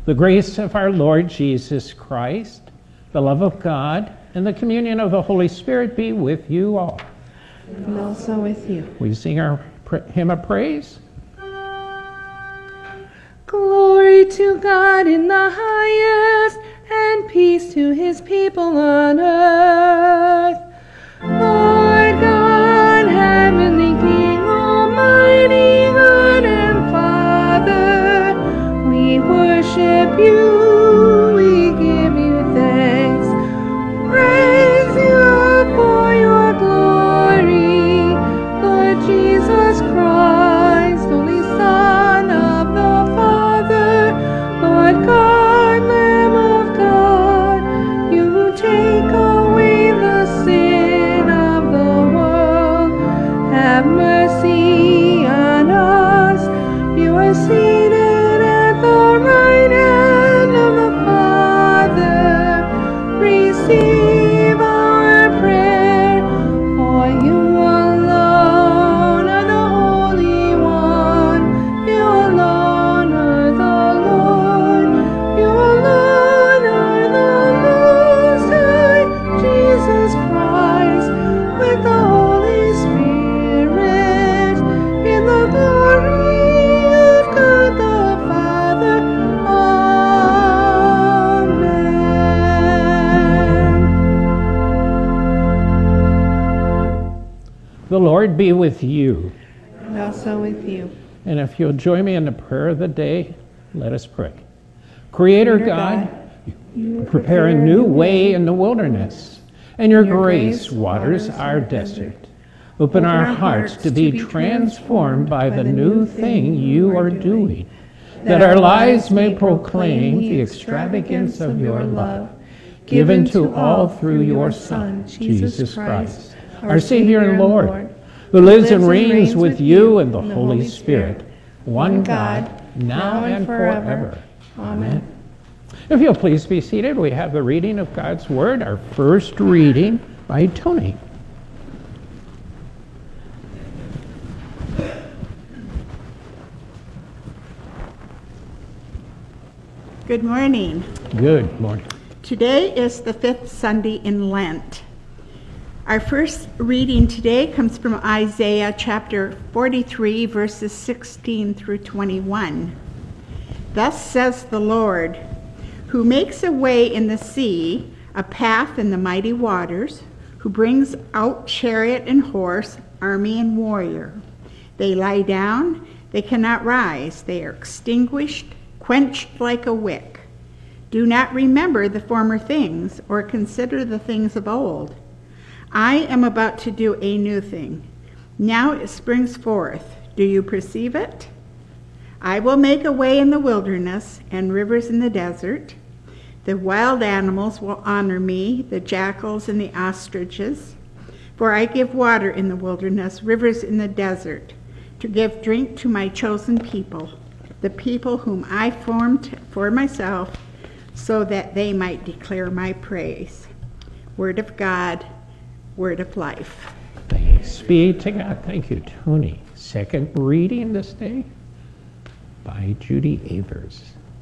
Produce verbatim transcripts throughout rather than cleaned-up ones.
The grace of our Lord Jesus Christ, the love of God, and the communion of the Holy Spirit be with you all. And also with you. We sing our hymn of praise. Glory to God in the highest, and peace to his people on earth. Lord God, heavenly King, almighty God and Father, we worship you, we give you thanks, praise you for your glory, Lord Jesus Christ, only Son of the Father, Lord God, Lamb of God, you who take away the sin of the world, have mercy on us. You are seated at the right hand of the Father. Receive our prayer, for you alone are the Holy One. You alone are the Lord. You alone are the Most High, Jesus Christ, with the Holy Spirit, in the glory of God the Father. Amen. The Lord be with you. And also with you. And if you'll join me in the prayer of the day, let us pray. Creator God, you prepare a new way in the wilderness, and your grace waters our desert. Open our hearts to be transformed by the new thing you are doing, that our lives may proclaim the extravagance of your love, given to all through your Son, Jesus Christ, our Savior and Lord, who lives and reigns with you and the Holy Spirit, one God, now and forever. Amen. If you'll please be seated, we have the reading of God's Word, our first reading by Tony. Good morning. Good morning. Today is the fifth Sunday in Lent. Our first reading today comes from Isaiah chapter forty-three, verses sixteen through twenty-one. Thus says the Lord, who makes a way in the sea, a path in the mighty waters, who brings out chariot and horse, army and warrior. They lie down, they cannot rise, they are extinguished, quenched like a wick. Do not remember the former things, or consider the things of old. I am about to do a new thing. Now it springs forth. Do you perceive it? I will make a way in the wilderness and rivers in the desert. The wild animals will honor me, the jackals and the ostriches. For I give water in the wilderness, rivers in the desert, to give drink to my chosen people, the people whom I formed for myself, so that they might declare my praise. Word of God, word of life. Thanks be to God. Thank you, Tony. Second reading this day by Judy Avers.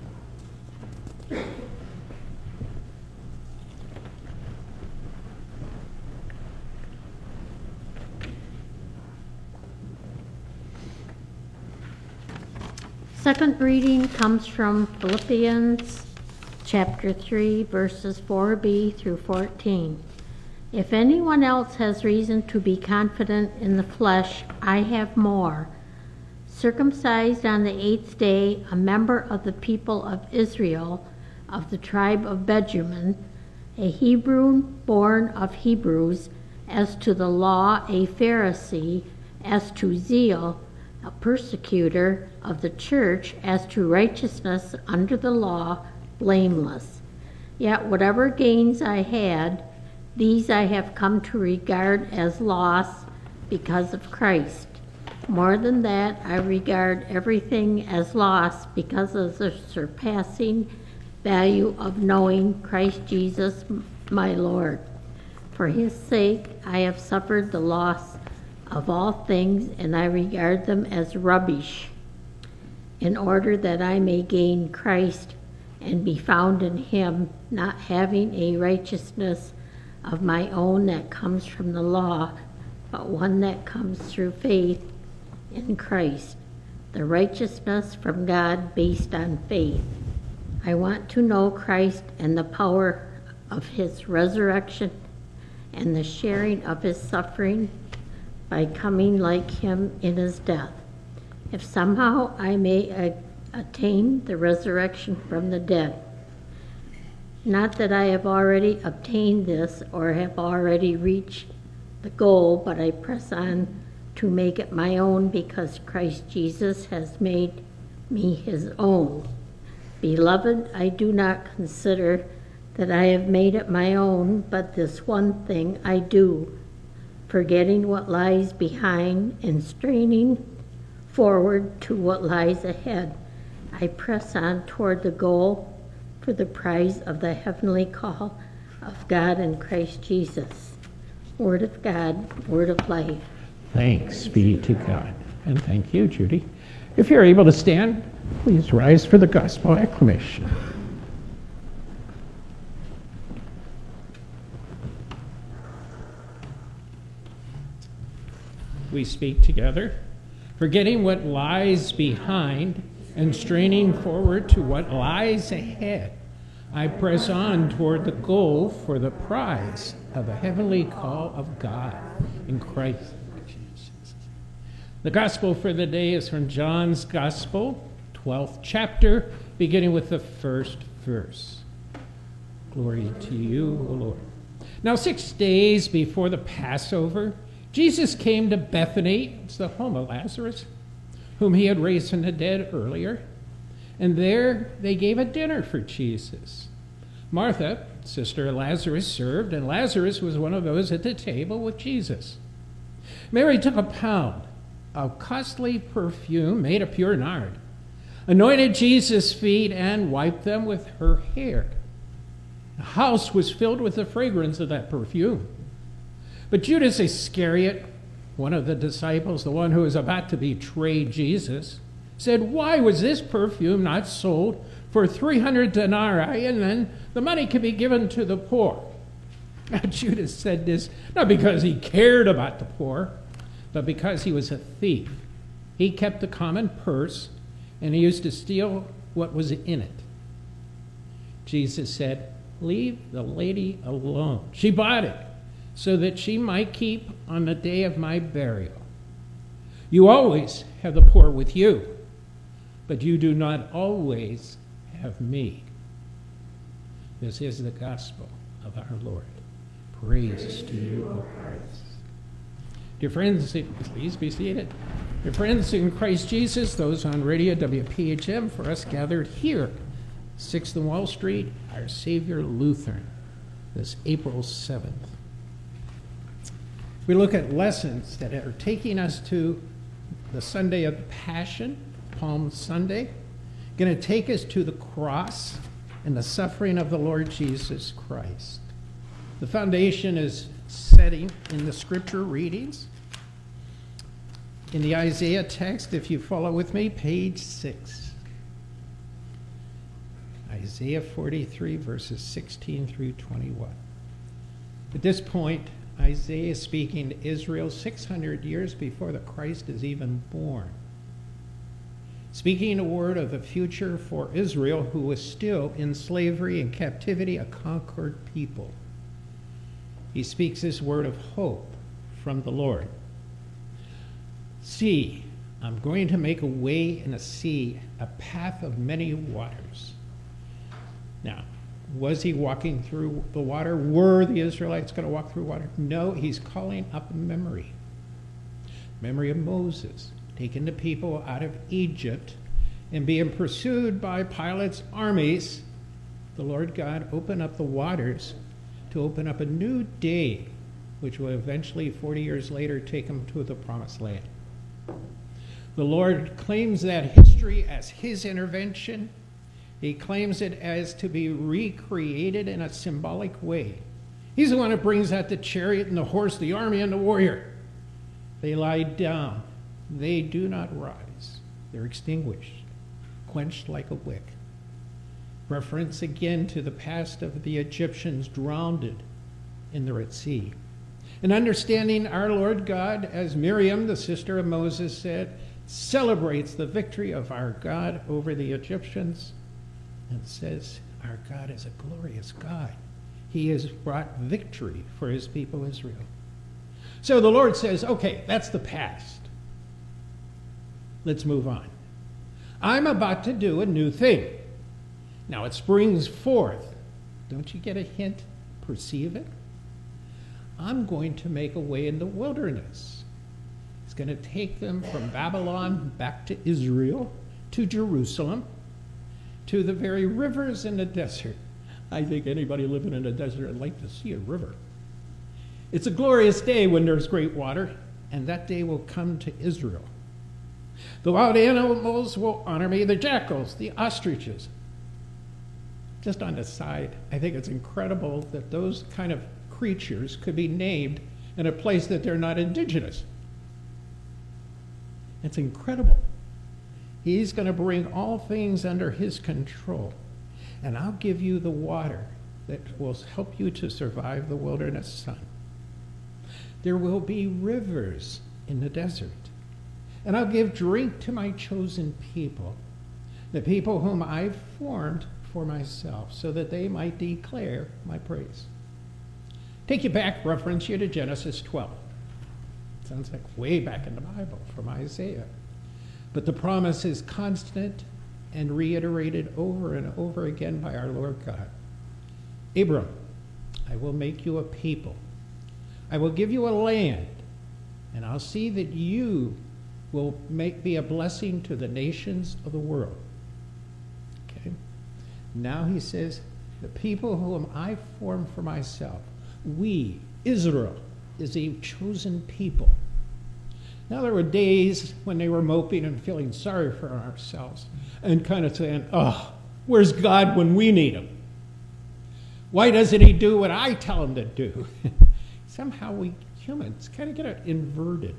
Second reading comes from Philippians chapter three, verses four b through fourteen. If anyone else has reason to be confident in the flesh, I have more. Circumcised on the eighth day, a member of the people of Israel, of the tribe of Benjamin, a Hebrew born of Hebrews, as to the law a Pharisee, as to zeal a persecutor of the church, as to righteousness under the law, blameless. Yet whatever gains I had, these I have come to regard as loss because of Christ. More than that, I regard everything as loss because of the surpassing value of knowing Christ Jesus my Lord. For his sake I have suffered the loss of all things, and I regard them as rubbish, in order that I may gain Christ and be found in him, not having a righteousness of my own that comes from the law, but one that comes through faith in Christ, the righteousness from God based on faith. I want to know Christ and the power of his resurrection and the sharing of his suffering by coming like him in his death, if somehow I may a- attain the resurrection from the dead. Not that I have already obtained this or have already reached the goal, but I press on to make it my own because Christ Jesus has made me his own. Beloved, I do not consider that I have made it my own, but this one thing I do, forgetting what lies behind and straining forward to what lies ahead. I press on toward the goal for the prize of the heavenly call of God in Christ Jesus. Word of God, word of life. Thanks be to God. And thank you, Judy. If you're able to stand, please rise for the gospel acclamation. We speak together, forgetting what lies behind and straining forward to what lies ahead. I press on toward the goal for the prize of the heavenly call of God in Christ Jesus. The gospel for the day is from John's Gospel, twelfth chapter, beginning with the first verse. Glory to you, O Lord. Now, six days before the Passover, Jesus came to Bethany, it's the home of Lazarus, whom he had raised from the dead earlier. And there they gave a dinner for Jesus. Martha, sister of Lazarus, served, and Lazarus was one of those at the table with Jesus. Mary took a pound of costly perfume made of pure nard, anointed Jesus' feet, and wiped them with her hair. The house was filled with the fragrance of that perfume. But Judas Iscariot, one of the disciples, the one who was about to betray Jesus, said, "Why was this perfume not sold for three hundred denarii, and then the money could be given to the poor?" Now, Judas said this not because he cared about the poor, but because he was a thief. He kept the common purse, and he used to steal what was in it. Jesus said, "Leave the lady alone. She bought it so that she might keep on the day of my burial. You always have the poor with you, but you do not always have me." This is the gospel of our Lord. Praise to you, O Christ. Dear friends, please be seated. Dear friends in Christ Jesus, those on radio W P H M, for us gathered here, sixth and Wall Street, our Savior Lutheran, this April seventh. We look at lessons that are taking us to the Sunday of Passion, Palm Sunday, going to take us to the cross and the suffering of the Lord Jesus Christ. The foundation is setting in the scripture readings. In the Isaiah text, if you follow with me, page six. Isaiah forty-three, verses sixteen through twenty-one. At this point, Isaiah is speaking to Israel six hundred years before the Christ is even born. Speaking a word of the future for Israel, who was still in slavery and captivity, a conquered people. He speaks this word of hope from the Lord. "See, I'm going to make a way in a sea, a path of many waters." Now, was he walking through the water? Were the Israelites going to walk through water? No, he's calling up a memory. Memory of Moses, taking the people out of Egypt and being pursued by Pilate's armies. The Lord God opened up the waters to open up a new day, which will eventually, forty years later, take him to the promised land. The Lord claims that history as his intervention. He claims it as to be recreated in a symbolic way. He's the one who brings out the chariot and the horse, the army and the warrior. They lie down. They do not rise. They're extinguished, quenched like a wick. Reference again to the past of the Egyptians drowned in the Red Sea. And understanding our Lord God, as Miriam, the sister of Moses, said, celebrates the victory of our God over the Egyptians and says, our God is a glorious God. He has brought victory for his people Israel. So the Lord says, okay, that's the past. Let's move on. I'm about to do a new thing. Now it springs forth. Don't you get a hint? Perceive it? I'm going to make a way in the wilderness. It's going to take them from Babylon back to Israel, to Jerusalem, to the very rivers in the desert. I think anybody living in a desert would like to see a river. It's a glorious day when there's great water, and that day will come to Israel. The wild animals will honor me, the jackals, the ostriches. Just on the side, I think it's incredible that those kind of creatures could be named in a place that they're not indigenous. It's incredible. He's going to bring all things under his control. And I'll give you the water that will help you to survive the wilderness sun. There will be rivers in the desert. And I'll give drink to my chosen people, the people whom I've formed for myself, so that they might declare my praise. Take you back, reference you to Genesis twelve. Sounds like way back in the Bible from Isaiah. But the promise is constant and reiterated over and over again by our Lord God. Abram, I will make you a people. I will give you a land, and I'll see that you will make be a blessing to the nations of the world. Okay? Now he says, the people whom I formed for myself, we, Israel, is a chosen people. Now there were days when they were moping and feeling sorry for ourselves and kind of saying, oh, where's God when we need him? Why doesn't he do what I tell him to do? Somehow we humans kind of get it inverted.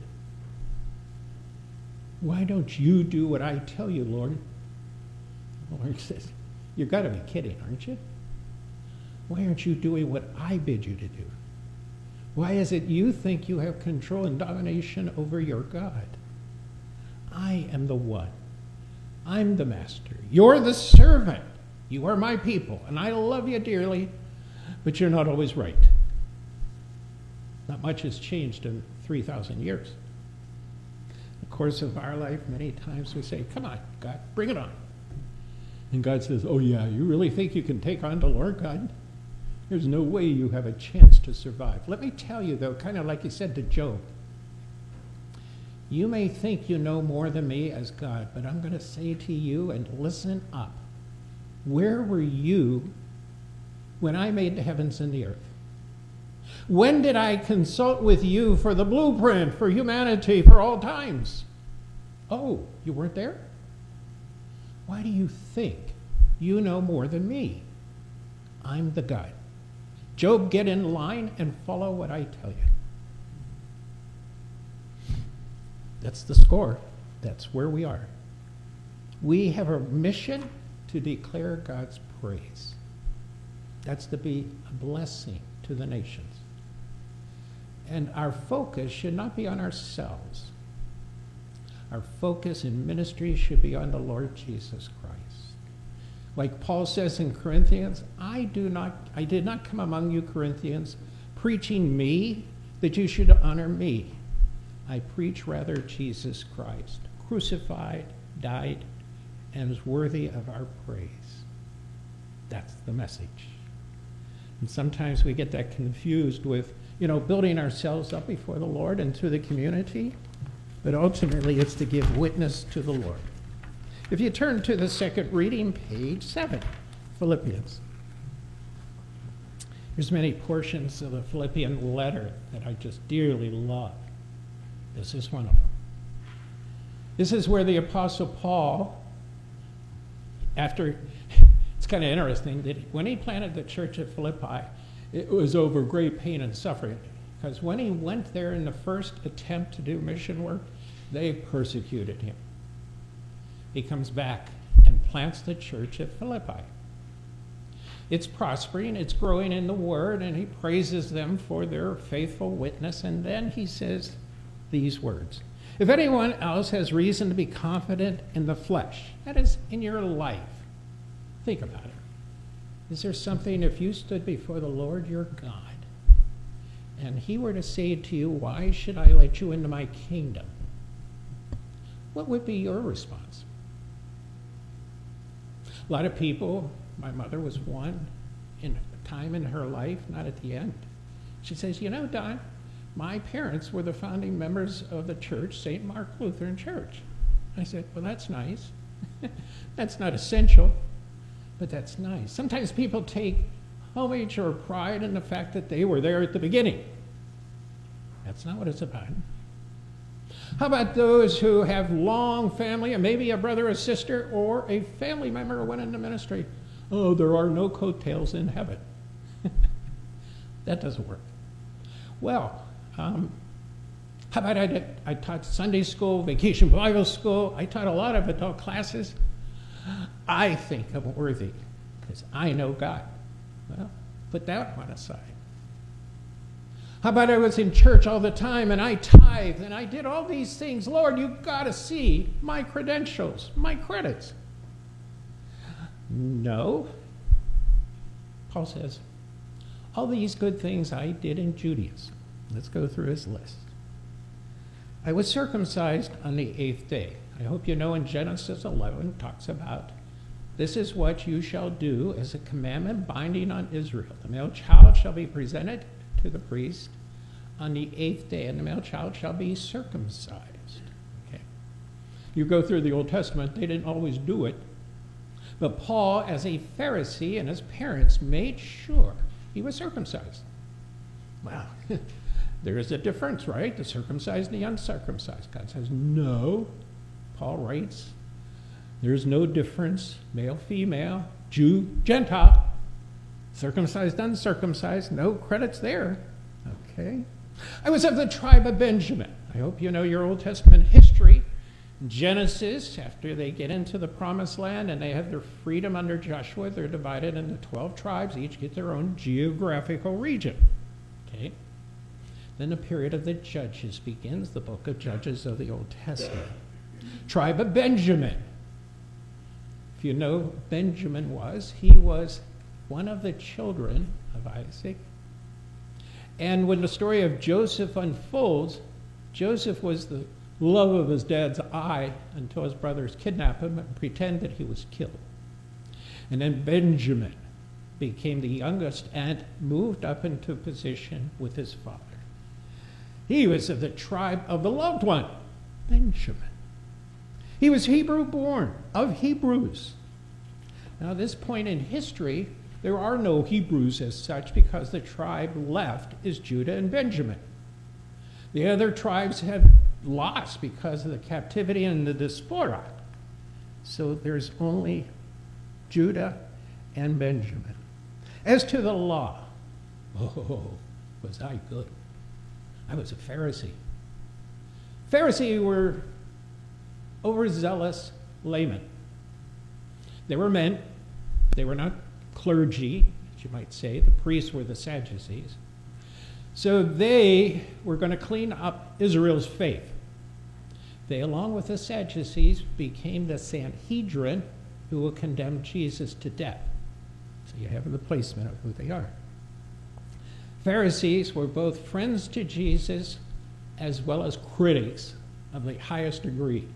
Why don't you do what I tell you, Lord? The Lord says, you've got to be kidding, aren't you? Why aren't you doing what I bid you to do? Why is it you think you have control and domination over your God? I am the one. I'm the master. You're the servant. You are my people, and I love you dearly, but you're not always right. Not much has changed in three thousand years. In the course of our life, many times we say, come on, God, bring it on. And God says, oh yeah, you really think you can take on the Lord God? There's no way you have a chance to survive. Let me tell you, though, kind of like he said to Job, you may think you know more than me as God, but I'm going to say to you, and listen up. Where were you when I made the heavens and the earth? When did I consult with you for the blueprint for humanity for all times? Oh, you weren't there? Why do you think you know more than me? I'm the God. Job, get in line and follow what I tell you. That's the score. That's where we are. We have a mission to declare God's praise. That's to be a blessing to the nations. And our focus should not be on ourselves. Our focus in ministry should be on the Lord Jesus Christ. Like Paul says in Corinthians, I do not, I did not come among you, Corinthians, preaching me that you should honor me. I preach rather Jesus Christ, crucified, died, and is worthy of our praise. That's the message. And sometimes we get that confused with, you know, building ourselves up before the Lord and to the community, but ultimately it's to give witness to the Lord. If you turn to the second reading, page seven, Philippians. There's many portions of the Philippian letter that I just dearly love. This is one of them. This is where the Apostle Paul, after, it's kind of interesting that when he planted the church at Philippi, it was over great pain and suffering. Because when he went there in the first attempt to do mission work, they persecuted him. He comes back and plants the church at Philippi. It's prospering, it's growing in the Word, and he praises them for their faithful witness. And then he says these words: if anyone else has reason to be confident in the flesh, that is, in your life, think about it. Is there something, if you stood before the Lord your God, and he were to say to you, why should I let you into my kingdom? What would be your response? A lot of people, my mother was one, in a time in her life, not at the end. She says, you know, Don, my parents were the founding members of the church, Saint Mark Lutheran Church. I said, well, that's nice. That's not essential, but that's nice. Sometimes people take homage or pride in the fact that they were there at the beginning. That's not what it's about. How about those who have long family, and maybe a brother or sister or a family member who went into ministry? Oh, there are no coattails in heaven. That doesn't work. Well, um, how about I, did, I taught Sunday school, vacation Bible school. I taught a lot of adult classes. I think I'm worthy because I know God. Well, put that one aside. How about I was in church all the time and I tithed and I did all these things? Lord, you've got to see my credentials, my credits. No. Paul says, all these good things I did in Judaism. Let's go through his list. I was circumcised on the eighth day. I hope you know in Genesis eleven it talks about, this is what you shall do as a commandment binding on Israel. The male child shall be presented to the priest on the eighth day, and the male child shall be circumcised. Okay. You go through the Old Testament, they didn't always do it. But Paul, as a Pharisee, and his parents made sure he was circumcised. Well, there is a difference, right? The circumcised and the uncircumcised. God says, no. Paul writes, there's no difference, male, female, Jew, Gentile, circumcised, uncircumcised, no credits there. Okay. I was of the tribe of Benjamin. I hope you know your Old Testament history. Genesis, after they get into the promised land and they have their freedom under Joshua, they're divided into twelve tribes, each get their own geographical region. Okay. Then the period of the Judges begins, the book of Judges of the Old Testament. Tribe of Benjamin. If you know who Benjamin was, he was one of the children of Isaac. And when the story of Joseph unfolds, Joseph was the love of his dad's eye until his brothers kidnapped him and pretend that he was killed. And then Benjamin became the youngest and moved up into position with his father. He was of the tribe of the loved one, Benjamin. He was Hebrew born, of Hebrews. Now, at this point in history, there are no Hebrews as such because the tribe left is Judah and Benjamin. The other tribes have lost because of the captivity and the diaspora. So there's only Judah and Benjamin. As to the law, oh, was I good. I was a Pharisee. Pharisees were overzealous laymen. They were men. They were not clergy, as you might say. The priests were the Sadducees. So they were going to clean up Israel's faith. They, along with the Sadducees, became the Sanhedrin, who will condemn Jesus to death. So you have the placement of who they are. Pharisees were both friends to Jesus as well as critics of the highest degree.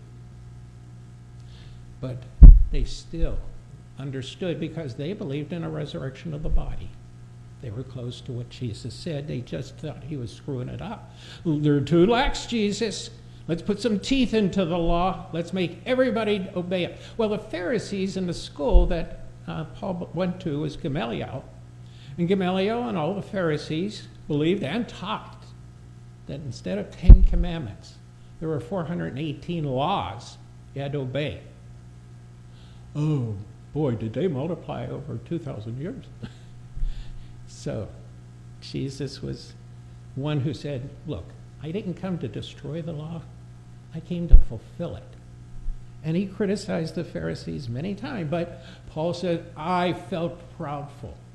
But they still understood because they believed in a resurrection of the body. They were close to what Jesus said. They just thought he was screwing it up. They're too lax, Jesus. Let's put some teeth into the law. Let's make everybody obey it. Well, the Pharisees in the school that uh, Paul went to was Gamaliel. And Gamaliel and all the Pharisees believed and taught that instead of Ten Commandments, there were four hundred eighteen laws you had to obey. Oh, boy, did they multiply over two thousand years. So Jesus was one who said, look, I didn't come to destroy the law. I came to fulfill it. And he criticized the Pharisees many times, but Paul said, I felt proudful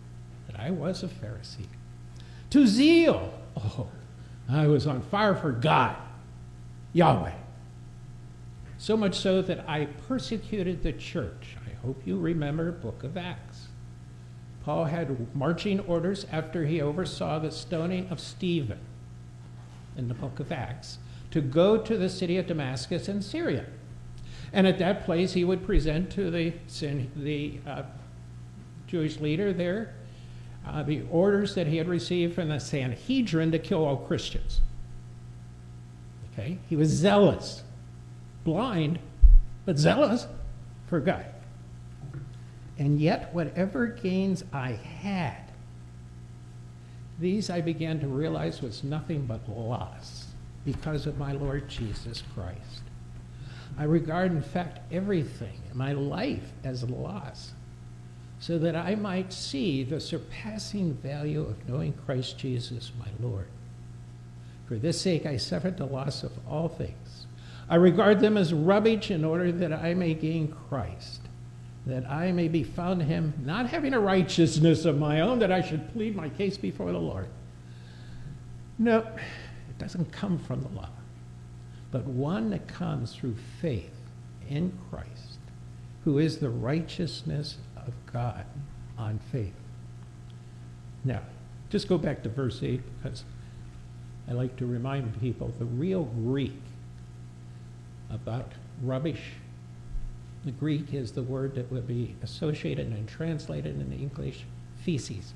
but I was a Pharisee. To zeal, oh, I was on fire for God, Yahweh. So much so that I persecuted the church. I hope you remember Book of Acts. Paul had marching orders after he oversaw the stoning of Stephen in the Book of Acts to go to the city of Damascus in Syria. And at that place, he would present to the, the uh, Jewish leader there uh, the orders that he had received from the Sanhedrin to kill all Christians. Okay? He was zealous, blind, but zealous for God. And yet, whatever gains I had, these I began to realize was nothing but loss because of my Lord Jesus Christ. I regard, in fact, everything in my life as a loss, so that I might see the surpassing value of knowing Christ Jesus, my Lord. For this sake I suffered the loss of all things. I regard them as rubbish in order that I may gain Christ, that I may be found in him, not having a righteousness of my own, that I should plead my case before the Lord. No, it doesn't come from the law, but one that comes through faith in Christ, who is the righteousness of God on faith. Now, just go back to verse eight, because I like to remind people the real Greek about rubbish. The Greek is the word that would be associated and translated in English, feces.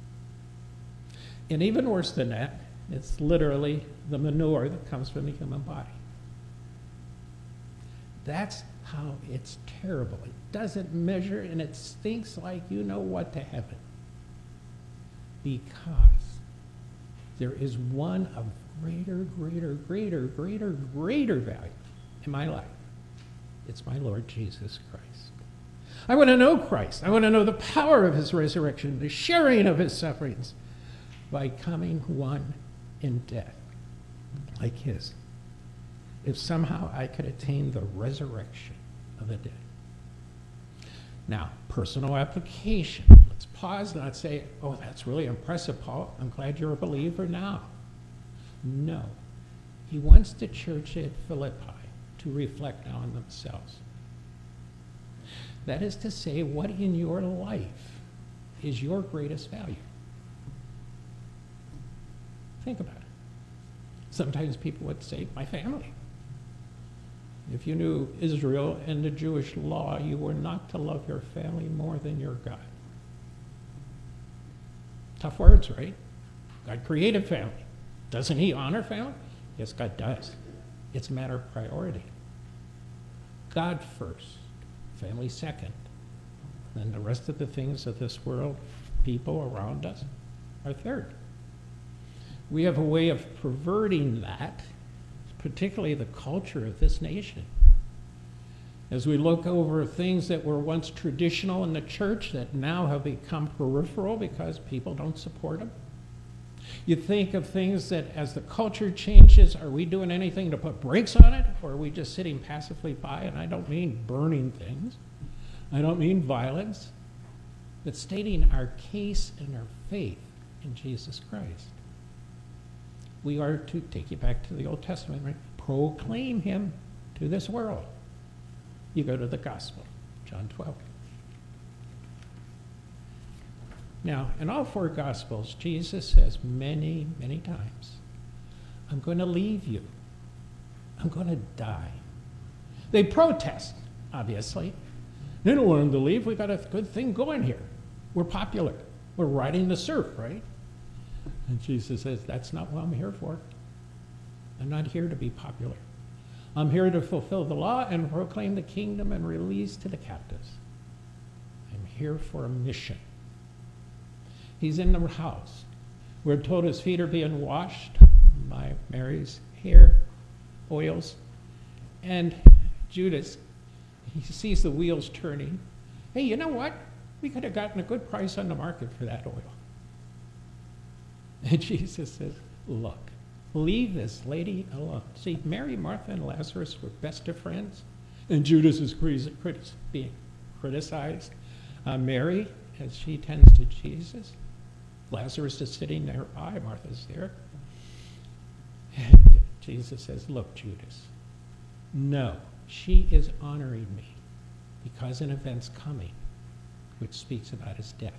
And even worse than that, it's literally the manure that comes from the human body. That's how it's terrible. It doesn't measure, and it stinks like you know what to heaven. Because there is one of greater, greater, greater, greater, greater value in my life. It's my Lord Jesus Christ. I want to know Christ. I want to know the power of his resurrection, the sharing of his sufferings, by coming one in death like his. If somehow I could attain the resurrection of the dead. Now, personal application. Let's pause and not say, oh, that's really impressive, Paul. I'm glad you're a believer now. No. He wants the church at Philippi to reflect on themselves. That is to say, what in your life is your greatest value? Think about it. Sometimes people would say, my family. If you knew Israel and the Jewish law, you were not to love your family more than your God. Tough words, right? God created family. Doesn't he honor family? Yes, God does. It's a matter of priority. God first, family second. Then the rest of the things of this world, people around us, are third. We have a way of perverting that, particularly the culture of this nation. As we look over things that were once traditional in the church that now have become peripheral because people don't support them. You think of things that as the culture changes, are we doing anything to put brakes on it? Or are we just sitting passively by? And I don't mean burning things. I don't mean violence. But stating our case and our faith in Jesus Christ. We are to, take you back to the Old Testament, right? Proclaim him to this world. You go to the gospel, John twelve. Now, in all four Gospels, Jesus says many, many times, I'm going to leave you. I'm going to die. They protest, obviously. They don't want him to leave. We've got a good thing going here. We're popular. We're riding the surf, right? And Jesus says, that's not what I'm here for. I'm not here to be popular. I'm here to fulfill the law and proclaim the kingdom and release to the captives. I'm here for a mission. He's in the house. We're told his feet are being washed by Mary's hair oils. And Judas, he sees the wheels turning. Hey, you know what? We could have gotten a good price on the market for that oil. And Jesus says, look, leave this lady alone. See, Mary, Martha, and Lazarus were best of friends. And Judas is being criticized. Uh, Mary, as she tends to Jesus, Lazarus is sitting nearby, Martha's there. And Jesus says, look, Judas, no, she is honoring me because an event's coming which speaks about his death.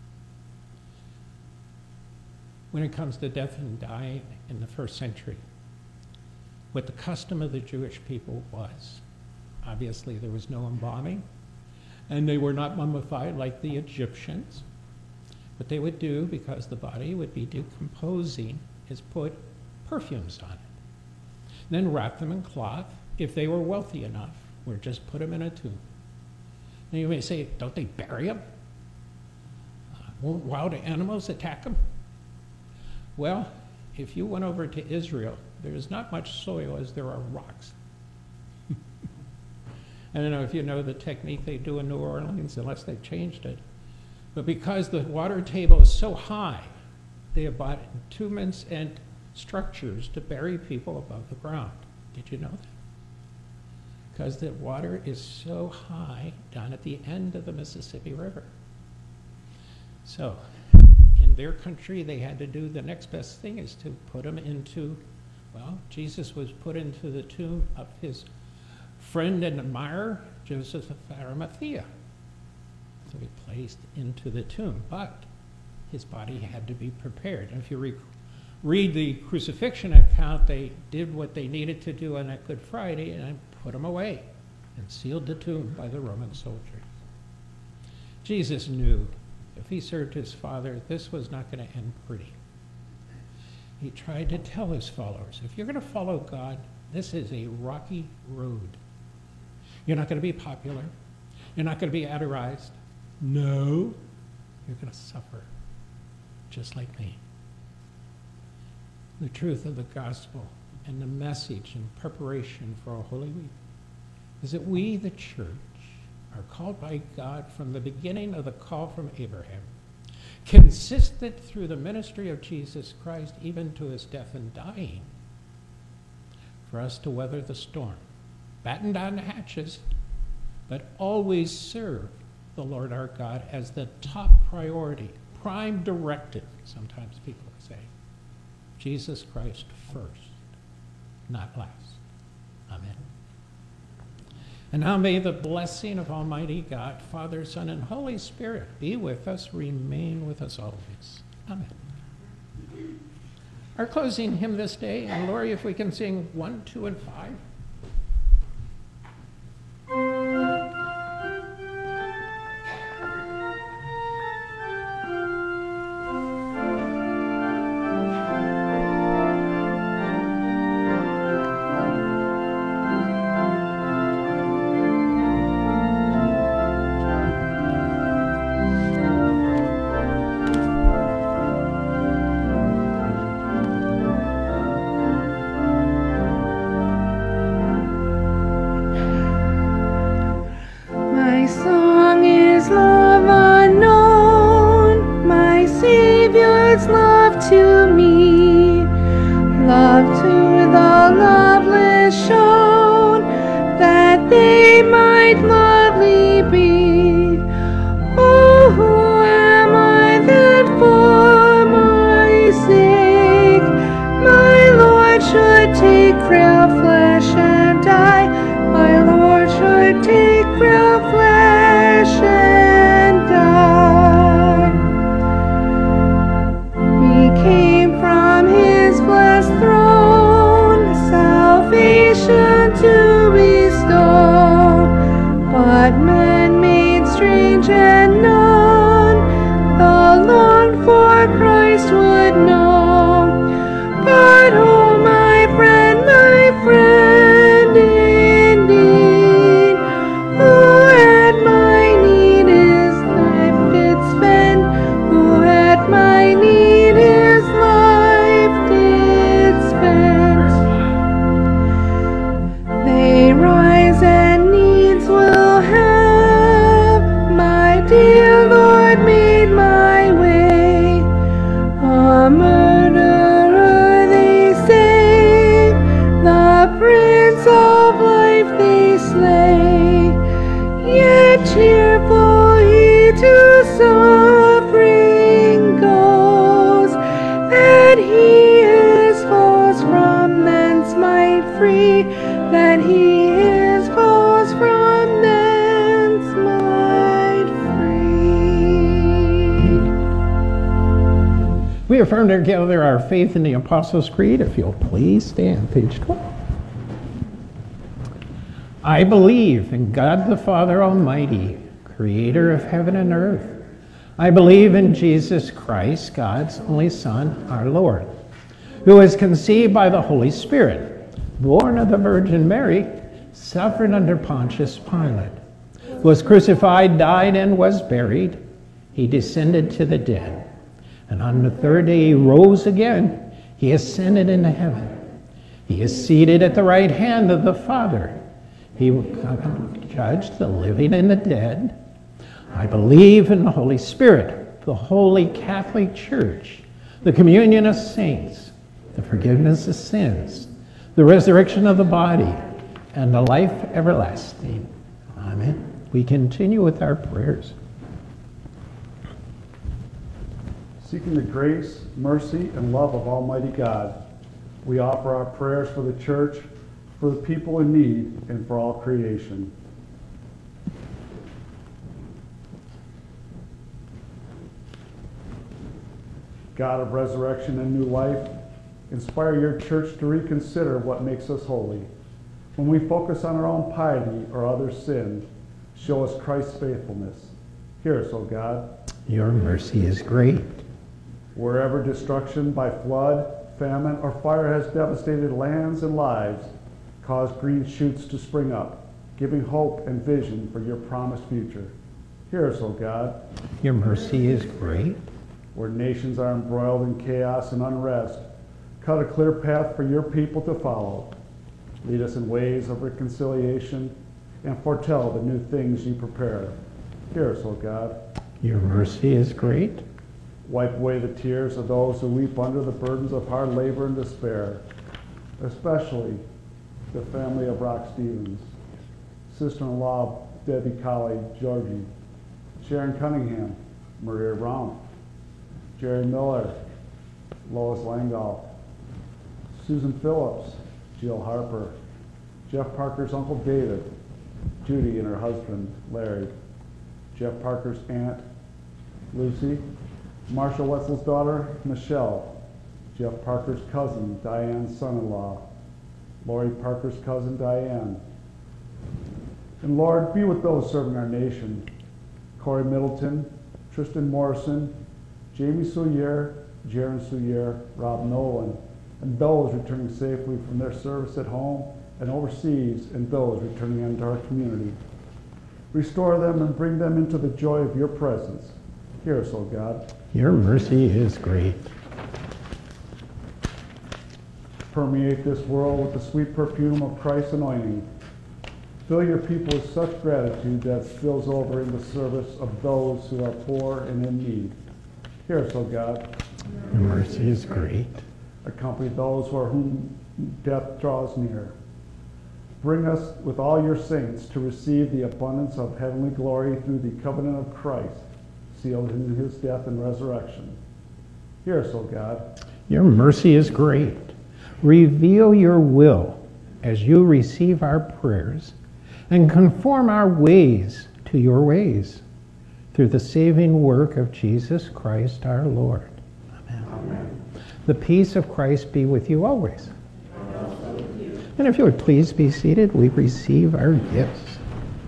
When it comes to death and dying in the first century, what the custom of the Jewish people was, obviously there was no embalming, and they were not mummified like the Egyptians. What they would do, because the body would be decomposing, is put perfumes on it. Then wrap them in cloth, if they were wealthy enough, or just put them in a tomb. Now you may say, don't they bury them? Uh, won't wild animals attack them? Well, if you went over to Israel, there's not much soil as there are rocks. I don't know if you know the technique they do in New Orleans, unless they've changed it. But because the water table is so high, they have bought entombments and structures to bury people above the ground. Did you know that? Because the water is so high down at the end of the Mississippi River. So, in their country, they had to do the next best thing is to put them into, well, Jesus was put into the tomb of his friend and admirer, Joseph of Arimathea. So he placed into the tomb, but his body had to be prepared. And if you re- read the crucifixion account, they did what they needed to do on that Good Friday and put him away and sealed the tomb by the Roman soldiers. Jesus knew if he served his Father, this was not going to end pretty. He tried to tell his followers, if you're going to follow God, this is a rocky road. You're not going to be popular. You're not going to be adorized. No, you're going to suffer, just like me. The truth of the gospel and the message in preparation for a Holy Week is that we, the church, are called by God from the beginning of the call from Abraham, consistent through the ministry of Jesus Christ, even to his death and dying, for us to weather the storm, batten down the hatches, but always serve the Lord our God as the top priority, prime directive, sometimes people say. Jesus Christ first, not last. Amen. And now may the blessing of Almighty God, Father, Son, and Holy Spirit be with us, remain with us always. Amen. Our closing hymn this day, and Lori, if we can sing one, two, and five. To bestow, but men may affirm together our faith in the Apostles' Creed. If you'll please stand, page twelve. I believe in God the Father Almighty, creator of heaven and earth. I believe in Jesus Christ, God's only Son, our Lord, who was conceived by the Holy Spirit, born of the Virgin Mary, suffered under Pontius Pilate, was crucified, died, and was buried. He descended to the dead. And on the third day he rose again. He ascended into heaven. He is seated at the right hand of the Father. He will judge the living and the dead. I believe in the Holy Spirit, the Holy Catholic Church, the communion of saints, the forgiveness of sins, the resurrection of the body, and the life everlasting. Amen. We continue with our prayers. Seeking the grace, mercy, and love of Almighty God, we offer our prayers for the church, for the people in need, and for all creation. God of resurrection and new life, inspire your church to reconsider what makes us holy. When we focus on our own piety or others' sin, show us Christ's faithfulness. Hear us, O God. Your mercy is great. Wherever destruction by flood, famine, or fire has devastated lands and lives, cause green shoots to spring up, giving hope and vision for your promised future. Hear us, O God. Your mercy is great. Where nations are embroiled in chaos and unrest, cut a clear path for your people to follow. Lead us in ways of reconciliation and foretell the new things you prepare. Hear us, O God. Your mercy is great. Wipe away the tears of those who weep under the burdens of hard labor and despair, especially the family of Rock Stevens, sister-in-law Debbie Colley, Georgie, Sharon Cunningham, Maria Brown, Jerry Miller, Lois Langall, Susan Phillips, Jill Harper, Jeff Parker's Uncle David, Judy and her husband, Larry, Jeff Parker's aunt, Lucy, Marshall Wetzel's daughter, Michelle, Jeff Parker's cousin, Diane's son-in-law, Lori Parker's cousin, Diane. And Lord, be with those serving our nation, Corey Middleton, Tristan Morrison, Jamie Soulier, Jaron Soulier, Rob Nolan, and those returning safely from their service at home and overseas, and those returning into our community. Restore them and bring them into the joy of your presence. Hear us, O God. Your mercy is great. Permeate this world with the sweet perfume of Christ's anointing. Fill your people with such gratitude that spills over in the service of those who are poor and in need. Hear us, O God. Your mercy is great. Accompany those for whom death draws near. Bring us with all your saints to receive the abundance of heavenly glory through the covenant of Christ, sealed in his death and resurrection. Hear us, O God. Your mercy is great. Reveal your will as you receive our prayers and conform our ways to your ways through the saving work of Jesus Christ our Lord. Amen. Amen. The peace of Christ be with you always. And if you would please be seated, we receive our gifts.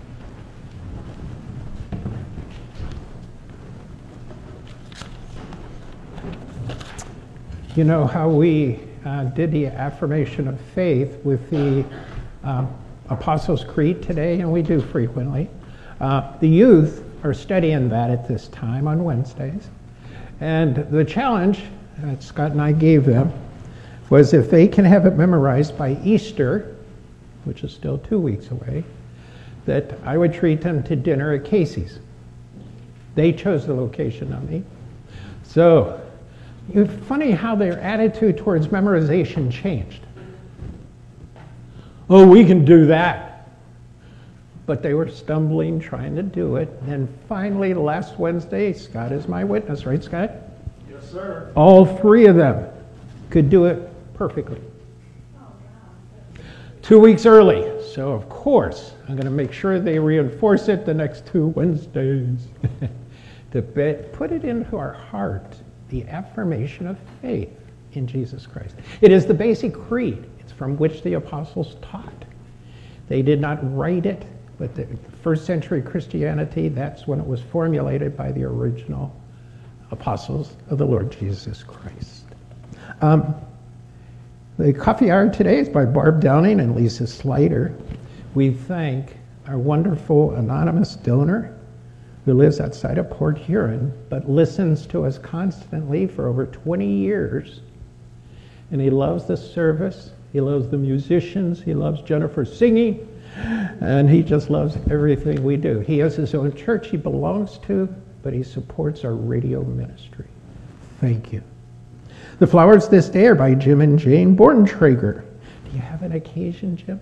You know how we uh, did the affirmation of faith with the uh, Apostles' Creed today, and we do frequently. Uh, the youth are studying that at this time on Wednesdays. And the challenge that Scott and I gave them was if they can have it memorized by Easter, which is still two weeks away, that I would treat them to dinner at Casey's. They chose the location, not me. So, it's funny how their attitude towards memorization changed. Oh, we can do that. But they were stumbling, trying to do it. And finally, last Wednesday, Scott is my witness, right, Scott? Yes, sir. All three of them could do it perfectly. Two weeks early. So, of course, I'm going to make sure they reinforce it the next two Wednesdays to bet, put it into our heart the affirmation of faith in Jesus Christ. It is the basic creed. It's from which the apostles taught. They did not write it, but the first century Christianity, that's when it was formulated by the original apostles of the Lord Jesus Christ. Um, the coffee hour today is by Barb Downing and Lisa Slider. We thank our wonderful anonymous donor who lives outside of Port Huron, but listens to us constantly for over twenty years. And he loves the service, he loves the musicians, he loves Jennifer singing, and he just loves everything we do. He has his own church he belongs to, but he supports our radio ministry. Thank you. The flowers this day are by Jim and Jane Borntrager. Do you have an occasion, Jim?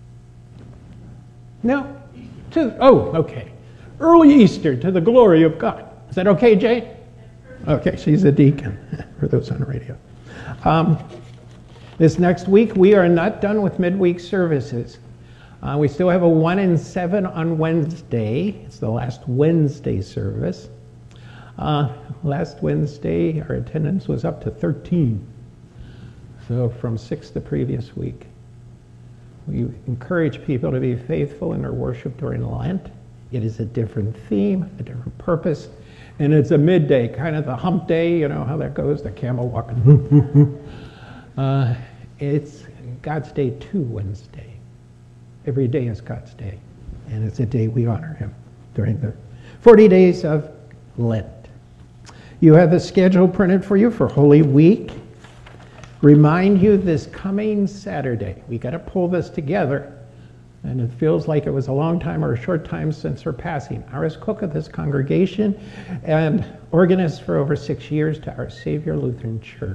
No? To, oh, okay. Early Easter to the glory of God. Is that okay, Jane? Okay, she's a deacon for those on the radio. Um, this next week, we are not done with midweek services. Uh, we still have a one and seven on Wednesday. It's the last Wednesday service. Uh, last Wednesday, our attendance was up to thirteen. So from six the previous week. We encourage people to be faithful in their worship during Lent. It is a different theme, a different purpose, and it's a midday, kind of the hump day, you know how that goes, the camel walking. uh, it's God's Day too, Wednesday. Every day is God's Day, and it's a day we honor him during the forty days of Lent. You have the schedule printed for you for Holy Week. Remind you this coming Saturday, we got to pull this together, and it feels like it was a long time or a short time since her passing. Iris Cook of this congregation and organist for over six years to Our Savior Lutheran Church.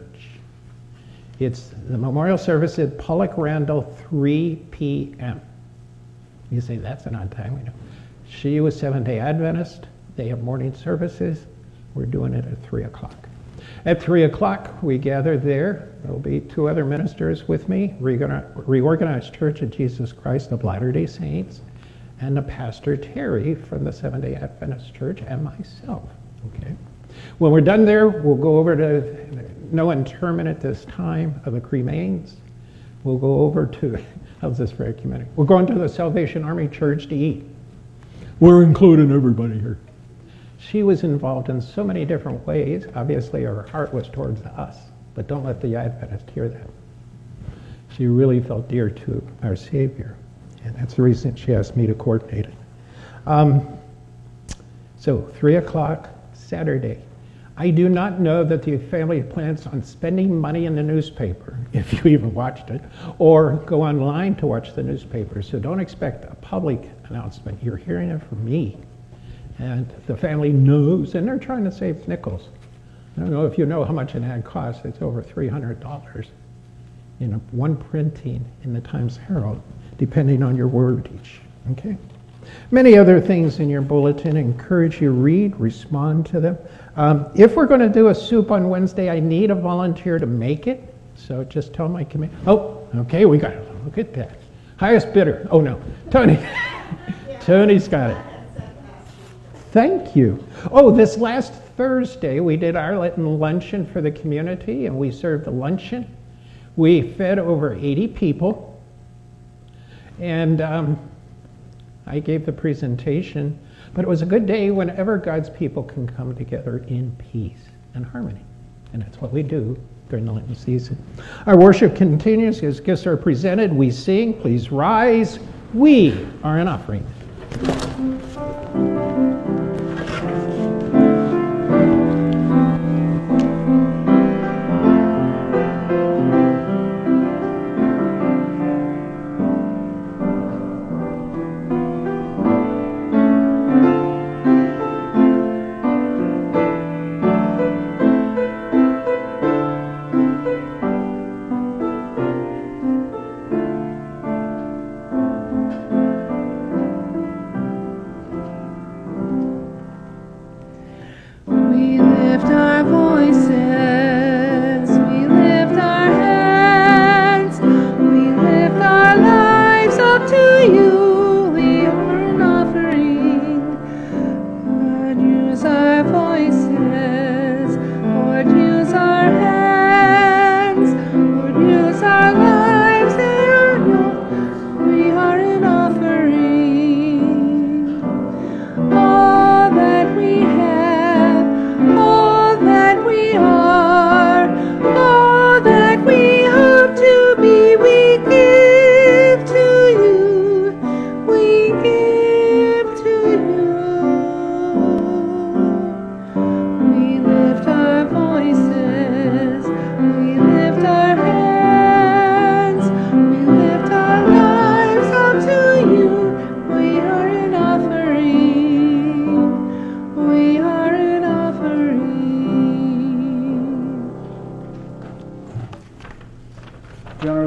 It's the memorial service at Pollock Randall, three p.m. You say, that's an odd time. We know. She was Seventh-day Adventist. They have morning services. We're doing it at three o'clock. At three o'clock, we gather there. There'll be two other ministers with me, Reorganized Church of Jesus Christ of Latter-day Saints, and the Pastor Terry from the Seventh-day Adventist Church, and myself. Okay. When we're done there, we'll go over to no interment at this time of the cremains. We'll go over to, how's this for ecumenical? We're going to the Salvation Army Church to eat. We're including everybody here. She was involved in so many different ways. Obviously, her heart was towards us, but don't let the Adventist hear that. She really felt dear to our Savior, and that's the reason she asked me to coordinate it. Um, so, three o'clock Saturday. I do not know that the family plans on spending money in the newspaper, if you even watched it, or go online to watch the newspaper, so don't expect a public announcement. You're hearing it from me. And the family knows, and they're trying to save nickels. I don't know if you know how much an ad costs. It's over three hundred dollars in a, one printing in the Times Herald, depending on your wordage. Okay? Many other things in your bulletin. I encourage you to read, respond to them. Um, if we're going to do a soup on Wednesday, I need a volunteer to make it. So just tell my committee. Oh, okay, we got it. Look at that. Highest bidder. Oh, no. Tony. Tony's got it. Thank you. Oh, this last Thursday, we did our luncheon for the community, and we served a luncheon. We fed over eighty people, and um, I gave the presentation, but it was a good day whenever God's people can come together in peace and harmony, and that's what we do during the Lenten season. Our worship continues as gifts are presented. We sing. Please rise. We are an offering.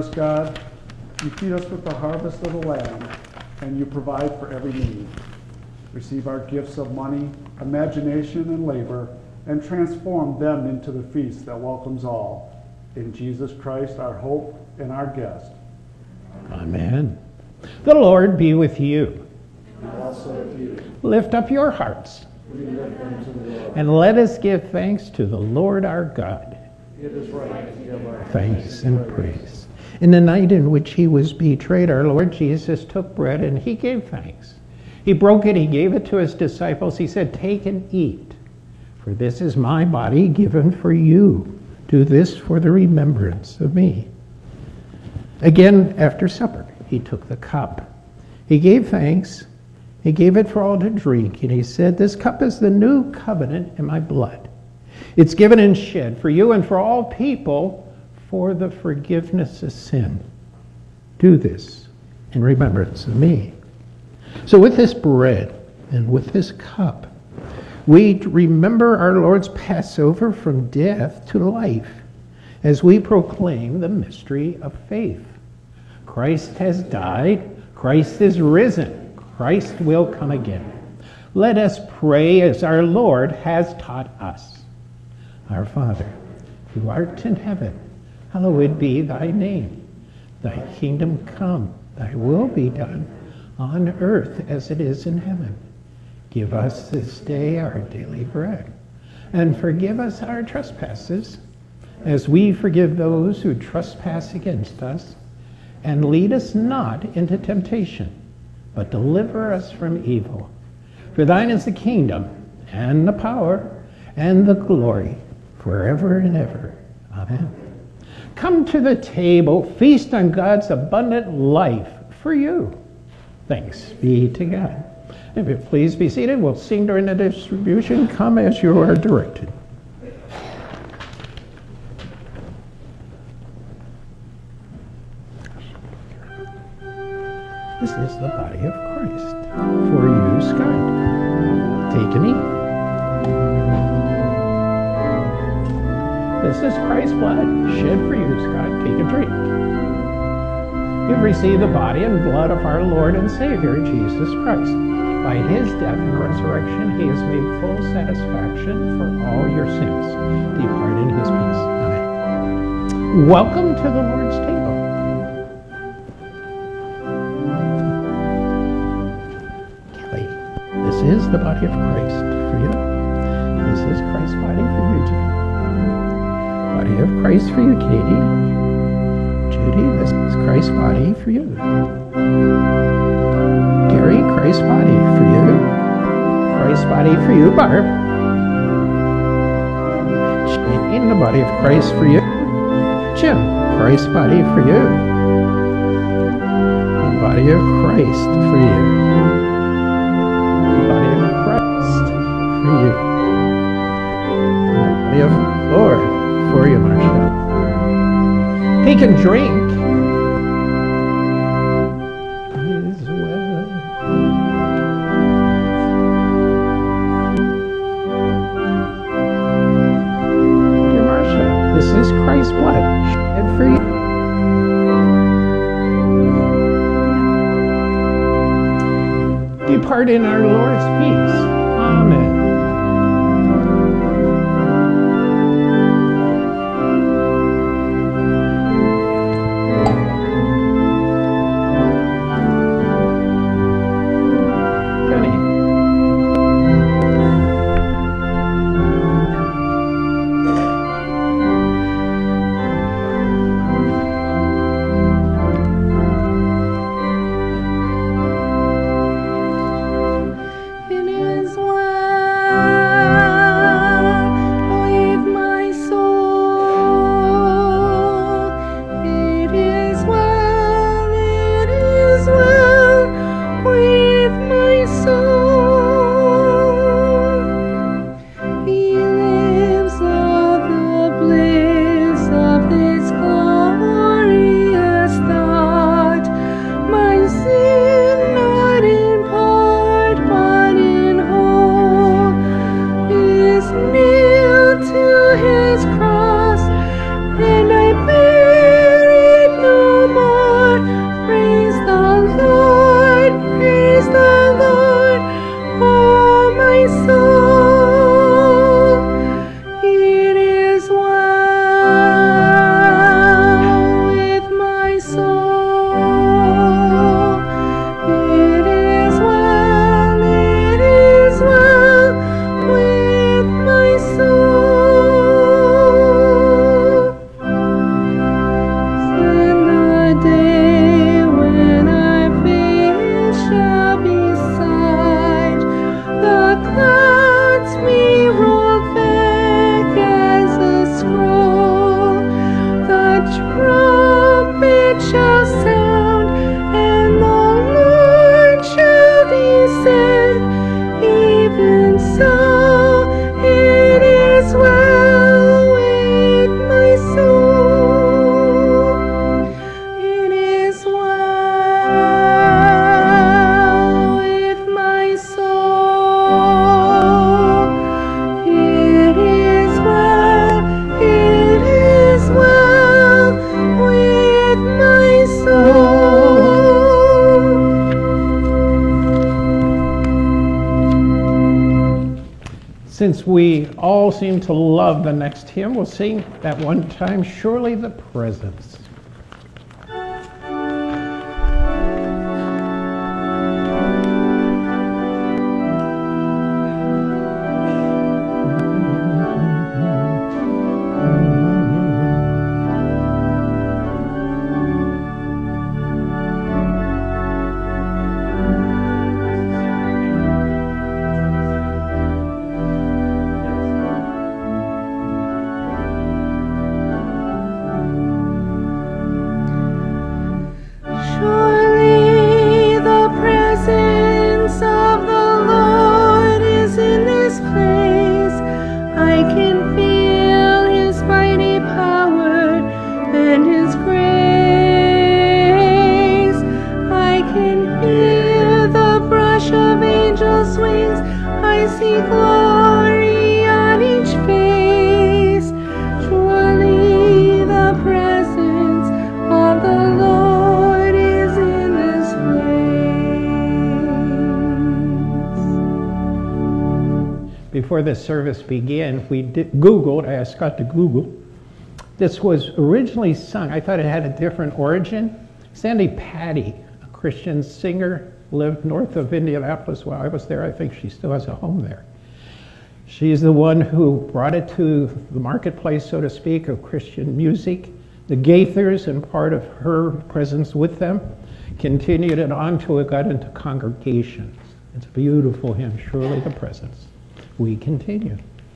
God. You feed us with the harvest of the land, and you provide for every need. Receive our gifts of money, imagination, and labor, and transform them into the feast that welcomes all. In Jesus Christ, our hope and our guest. Amen. The Lord be with you. And also with you. Lift up your hearts. We lift them to the Lord. And let us give thanks to the Lord our God. It is right to give our Thanks and praise. In the night in which he was betrayed, our Lord Jesus took bread and he gave thanks. He broke it, he gave it to his disciples. He said, "Take and eat, for this is my body given for you. Do this for the remembrance of me." Again, after supper, he took the cup. He gave thanks. He gave it for all to drink, and he said, "This cup is the new covenant in my blood. It's given and shed for you and for all people for the forgiveness of sin. Do this in remembrance of me." So with this bread and with this cup, we remember our Lord's Passover from death to life as we proclaim the mystery of faith. Christ has died. Christ is risen. Christ will come again. Let us pray as our Lord has taught us. Our Father, who art in heaven, hallowed be thy name. Thy kingdom come, thy will be done, on earth as it is in heaven. Give us this day our daily bread, and forgive us our trespasses, as we forgive those who trespass against us. And lead us not into temptation, but deliver us from evil. For thine is the kingdom, and the power, and the glory, forever and ever. Amen. Come to the table, feast on God's abundant life for you. Thanks be to God. If you please be seated, we'll sing during the distribution. Come as you are directed. This is the body of Christ for you, Scott. Take and eat. This is Christ's blood shed for you, Scott. Take a drink. You've received the body and blood of our Lord and Savior, Jesus Christ. By his death and resurrection, he has made full satisfaction for all your sins. Depart in his peace. Amen. Welcome to the Lord's table. Kelly, this is the body of Christ for you. This is Christ's body for you, Jim. Body of Christ for you, Katie. Judy, this is Christ's body for you. Gary, Christ's body for you. Christ's body for you, Barb. Shane, the body of Christ for you. Jim, Christ's body for you. The body of Christ for you. The body of Christ for you. The body of the Lord for you, Marcia. Take and drink. As well. Dear Marcia, this is Christ's blood shed for you. Depart in our Lord's peace. Amen. It is Since we all seem to love the next hymn, we'll sing that one time, Surely the Presence. Surely the presence of the Lord is in this place. I can feel His mighty power and His grace. I can hear the brush of angels' wings. I see glory on each face. Surely the presence of the Lord is in this place. Before the service began, we did Googled, I asked Scott to Google. This was originally sung, I thought it had a different origin. Sandy Patty, a Christian singer, lived north of Indianapolis while I was there. I think she still has a home there. She's the one who brought it to the marketplace, so to speak, of Christian music. The Gaithers, and part of her presence with them, continued it on till it got into congregations. It's a beautiful hymn, Surely the Presence. We continue.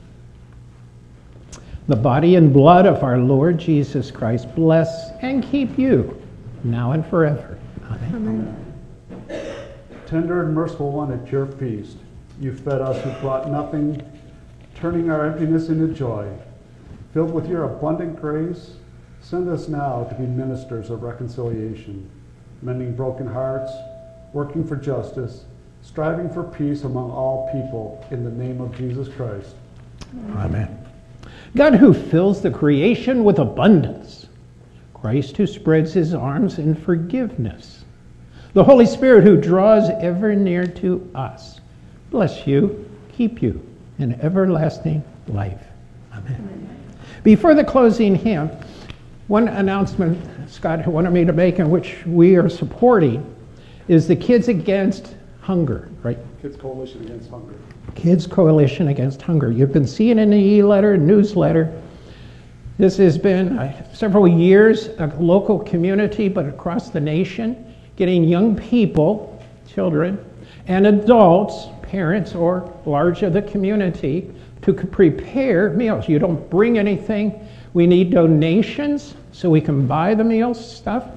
The body and blood of our Lord Jesus Christ bless and keep you now and forever. Amen. Tender and merciful one, at your feast, you fed us who brought nothing, turning our emptiness into joy. Filled with your abundant grace, send us now to be ministers of reconciliation, mending broken hearts, working for justice, striving for peace among all people, in the name of Jesus Christ. Amen. God who fills the creation with abundance, Christ who spreads his arms in forgiveness, the Holy Spirit who draws ever near to us, bless you, keep you in everlasting life. Amen. Amen. Before the closing hymn, one announcement Scott wanted me to make, in which we are supporting, is the Kids Against Hunger, right? Kids Coalition Against Hunger. Kids Coalition Against Hunger. You've been seeing in the e-letter, newsletter. This has been uh, several years, a local community, but across the nation, getting young people, children, and adults, parents, or large of the community, to prepare meals. You don't bring anything. We need donations so we can buy the meals, stuff.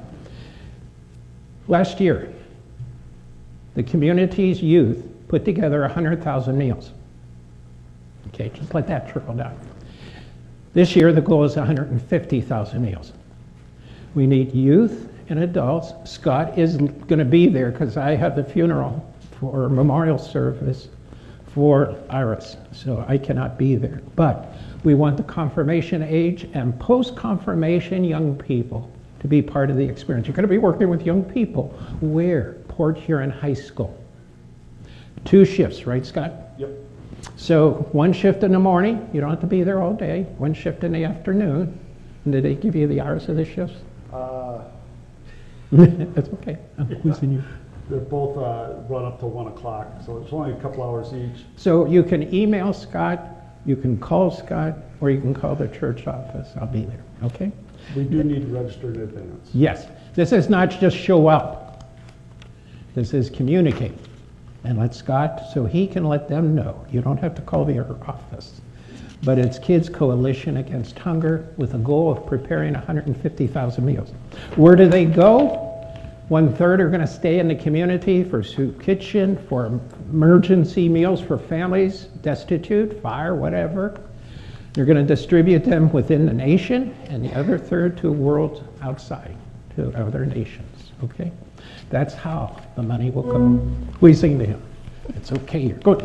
Last year, the community's youth put together one hundred thousand meals. Okay, just let that trickle down. This year, the goal is one hundred fifty thousand meals. We need youth and adults. Scott is going to be there because I have the funeral for a memorial service for Iris, so I cannot be there. But we want the confirmation age and post-confirmation young people to be part of the experience. You're going to be working with young people. Where? Port Huron High School. Two shifts, right, Scott? Yep. So one shift in the morning, you don't have to be there all day. One shift in the afternoon. And did they give you the hours of the shifts? Uh, That's okay. I'm quizzing you. They're both uh, run up to one o'clock, so it's only a couple hours each. So you can email Scott, you can call Scott, or you can call the church office. I'll be there, okay? We do need to register in advance. Yes. This is not just show up. This is communicate. And let Scott, so he can let them know. You don't have to call the office. But it's Kids Coalition Against Hunger with a goal of preparing one hundred fifty thousand meals. Where do they go? One third are going to stay in the community for soup kitchen, for emergency meals for families, destitute, fire, whatever. They're going to distribute them within the nation, and the other third to world outside, to other nations, okay? That's how the money will go. We sing to him. It's okay, you're good.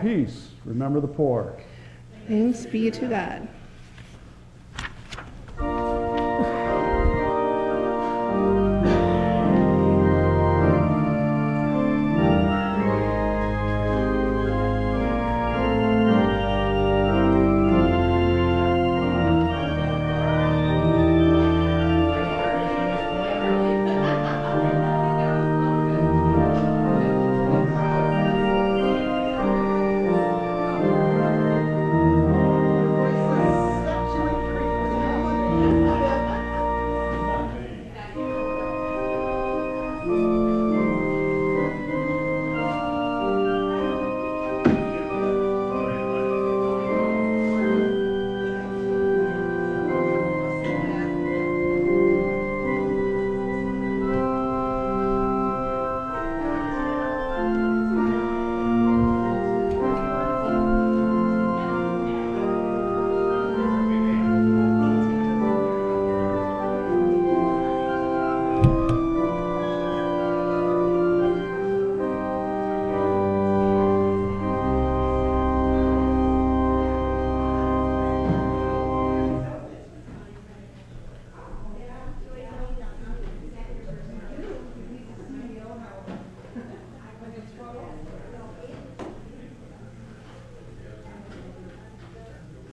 peace. Remember the poor. Thanks be to God.